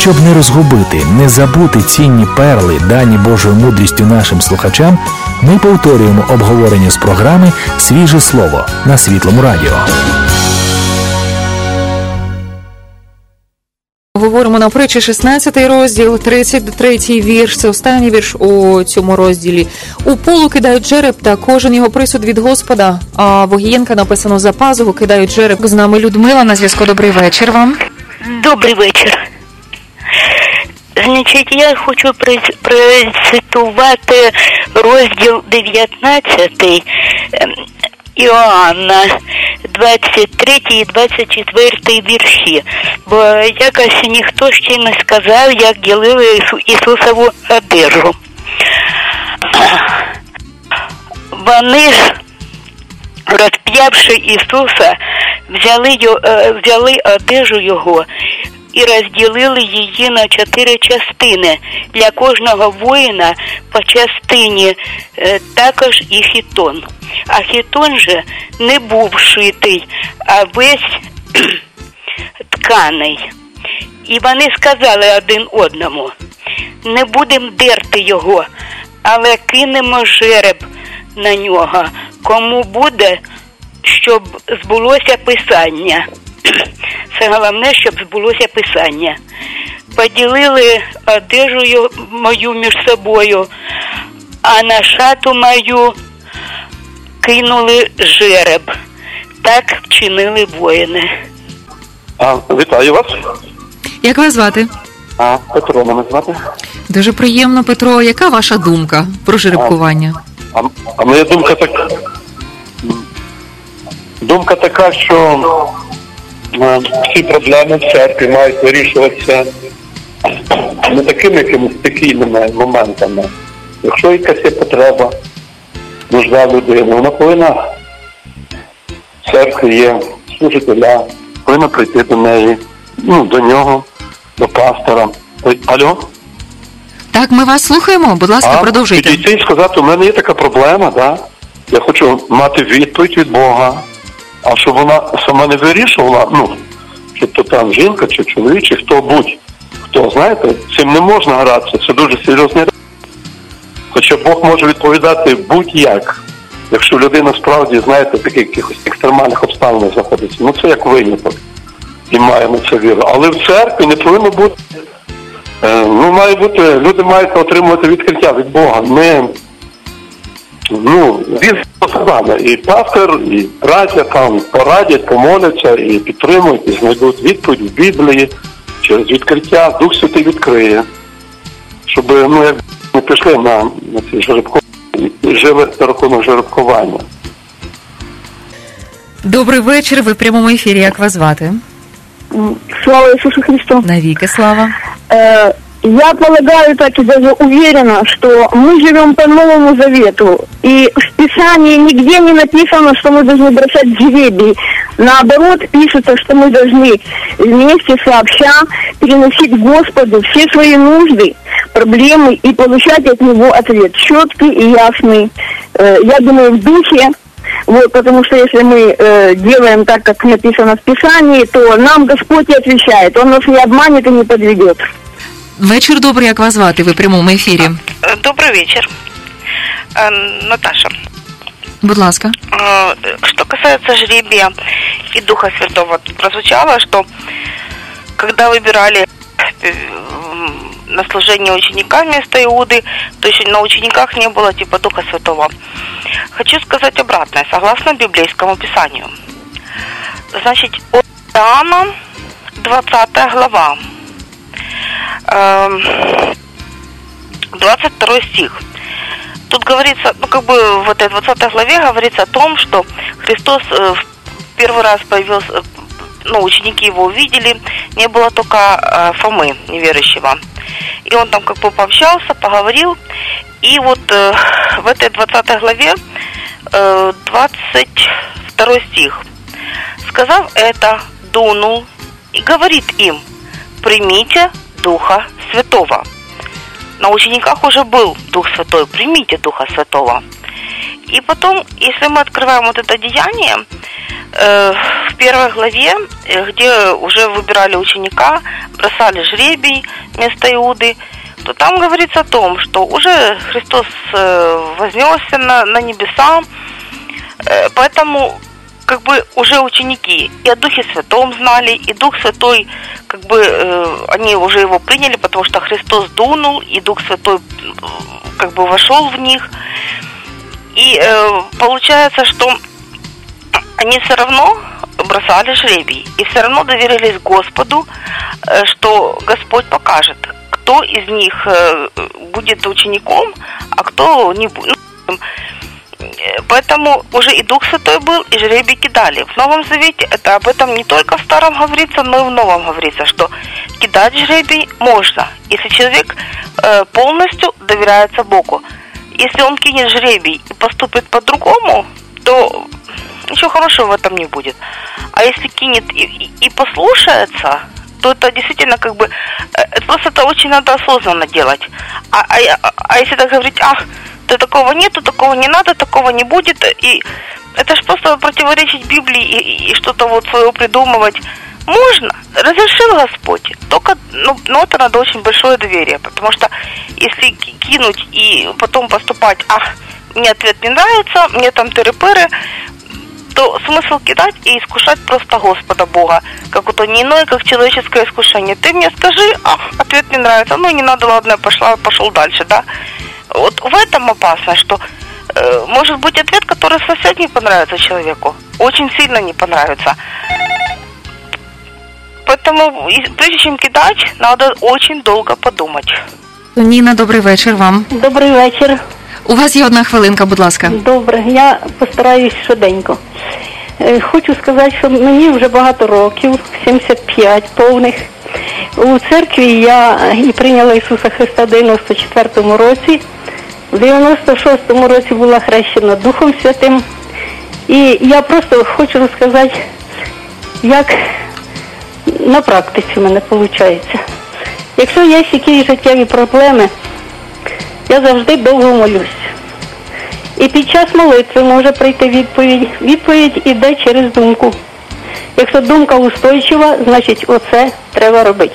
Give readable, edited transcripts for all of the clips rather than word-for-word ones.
Щоб не розгубити, не забути цінні перли, дані Божою мудрістю нашим слухачам, ми повторюємо обговорення з програми «Свіже слово» на Світлому радіо. Говоримо на притчі 16 розділ, 33 вірш. Це останній вірш у цьому розділі. У полу кидають жереб, та кожен його присуд від Господа. А в Огієнка написано: за пазуху кидають жереб. З нами Людмила на зв'язку. Добрий вечір вам. Добрий вечір. Значить, я хочу процитувати розділ 19 Іоанна, 23 і 24 вірші. Бо якось ніхто ще не сказав, як ділили Ісусову одежу. Вони ж, розп'явши Ісуса, взяли одежу Його і розділили її на 4 частини. Для кожного воїна по частині, також і хітон. А хітон же не був шитий, а весь тканий. І вони сказали один одному: не будемо дерти його, але кинемо жереб на нього, кому буде, щоб збулося Писання. Це головне, щоб збулося Писання. Поділили одежу мою між собою, а на шату мою кинули жереб. Так вчинили воїни. Вітаю вас. Як вас звати? Петро мене звати. Дуже приємно, Петро. Яка ваша думка про жеребкування? А моя думка така, що всі проблеми в церкві мають вирішуватися не такими якимись стихійними моментами. Якщо якась є потреба, нужда людини, вона повинна, в церкві є служителя, повинна прийти до неї, до нього, до пастора. Алло? Так, ми вас слухаємо. Будь ласка, продовжуйте. Підійти і сказати: у мене є така проблема, да? Я хочу мати відповідь від Бога. А щоб вона сама не вирішувала, чи то там жінка, чи чоловік, чи хто, знаєте, цим не можна гратися, це дуже серйозний речі. Хоча Бог може відповідати будь-як, якщо людина справді, знаєте, в таких якихось екстремальних обставинах знаходиться. Це як виняток, і маємо це віру. Але в церкві не повинно бути, люди мають отримувати відкриття від Бога. Він сказав, і пастор, і браття там порадять, помоляться, і підтримують, і знайдуть відповідь в Біблії через відкриття. Дух Святий відкриє, щоб не пішли на ці жеребкування, жили за рахунок жеребкування. Добрий вечір, ви в прямому ефірі. Як вас звати? Слава Иисусу Христу. Навіки слава. Я полагаю, так и даже уверена, что мы живем по Новому Завету. И в Писании нигде не написано, что мы должны бросать жребий. Наоборот, пишется, что мы должны вместе сообща переносить Господу все свои нужды, проблемы и получать от Него ответ четкий и ясный. Я думаю, в духе. Потому что если мы делаем так, как написано в Писании, то нам Господь и отвечает. Он нас не обманет и не подведет. Вечір добрий, як вас звати? Ви в прямому ефірі. Добрый вечер. Наташа. Будь ласка. Что касается жребия и Духа Святого, прозвучало, что когда выбирали на служение ученика вместо Иуды, то еще на учениках не было типа Духа Святого. Хочу сказать обратное, согласно библейскому писанию. Значит, от Иоанна, 20 глава, 22 стих. Тут говорится, в этой 20 главе говорится о том, что Христос в первый раз появился, ученики его увидели, не было только Фомы, неверующего. И он там пообщался, поговорил. И вот в этой 20 главе 22 стих. Сказав это, дунул и говорит им: примите Духа Святого. На учениках уже был Дух Святой, примите Духа Святого. И потом, если мы открываем вот это деяние, в 1 главе, где уже выбирали ученика, бросали жребий вместо Иуды, то там говорится о том, что уже Христос вознесся на небеса, поэтому как бы уже ученики и о Духе Святом знали, и Дух Святой, как бы они уже его приняли, потому что Христос дунул, и Дух Святой как бы вошел в них. И получается, что они все равно бросали жребий, и все равно доверились Господу, что Господь покажет, кто из них будет учеником, а кто не будет. Поэтому уже и Дух Святой был, и жребий кидали. В Новом Завете это об этом не только в Старом говорится, но и в Новом говорится, что кидать жребий можно, если человек полностью доверяется Богу. Если он кинет жребий и поступит по-другому, то ничего хорошего в этом не будет. А если кинет и послушается, то это действительно как бы... Просто это очень надо осознанно делать. А если так говорить, то такого нету, такого не надо, такого не будет, и это же просто противоречить Библии и что-то вот свое придумывать. Можно, разрешил Господь, только, но это надо очень большое доверие, потому что если кинуть и потом поступать, мне ответ не нравится, мне там тыры-пыры, то смысл кидать и искушать просто Господа Бога, как это не иное, как человеческое искушение. Ты мне скажи, ответ не нравится, не надо, ладно, я пошел дальше, да. Вот в этом опасно, что может быть ответ, который совсем не понравится человеку, очень сильно не понравится. Поэтому, прежде чем кидать, надо очень долго подумать. Ніна, добрий вечір вам. Добрий вечір. У вас є 1 хвилинка, будь ласка. Добре, я постараюсь швиденько. Хочу сказати, що мені вже багато років, 75 повних. У церкві я і прийняла Ісуса Христа в 94-му році. В 96-му році була хрещена Духом Святим. І я просто хочу розказати, як на практиці в мене виходить. Якщо є якісь життєві проблеми, я завжди довго молюсь. І під час молитви може прийти відповідь. Відповідь іде через думку. Якщо думка устойчива, значить оце треба робити.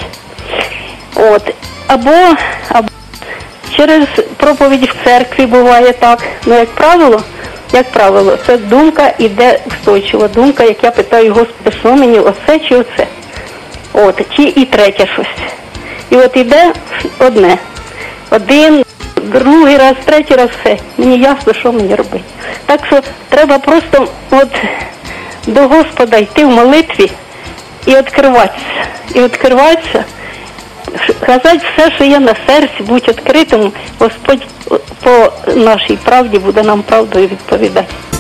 Або через проповідь в церкві буває так. Як правило, це думка іде устойчива. Думка, як я питаю Господи, що мені, оце чи оце? Чи і третє щось. І іде одне. Один, другий раз, третій раз все. Мені ясно, що мені робити. Так що треба просто до Господа йти в молитві і відкриватися. Казати все, що є на серці, будь відкритим, Господь по нашій правді буде нам правдою відповідати.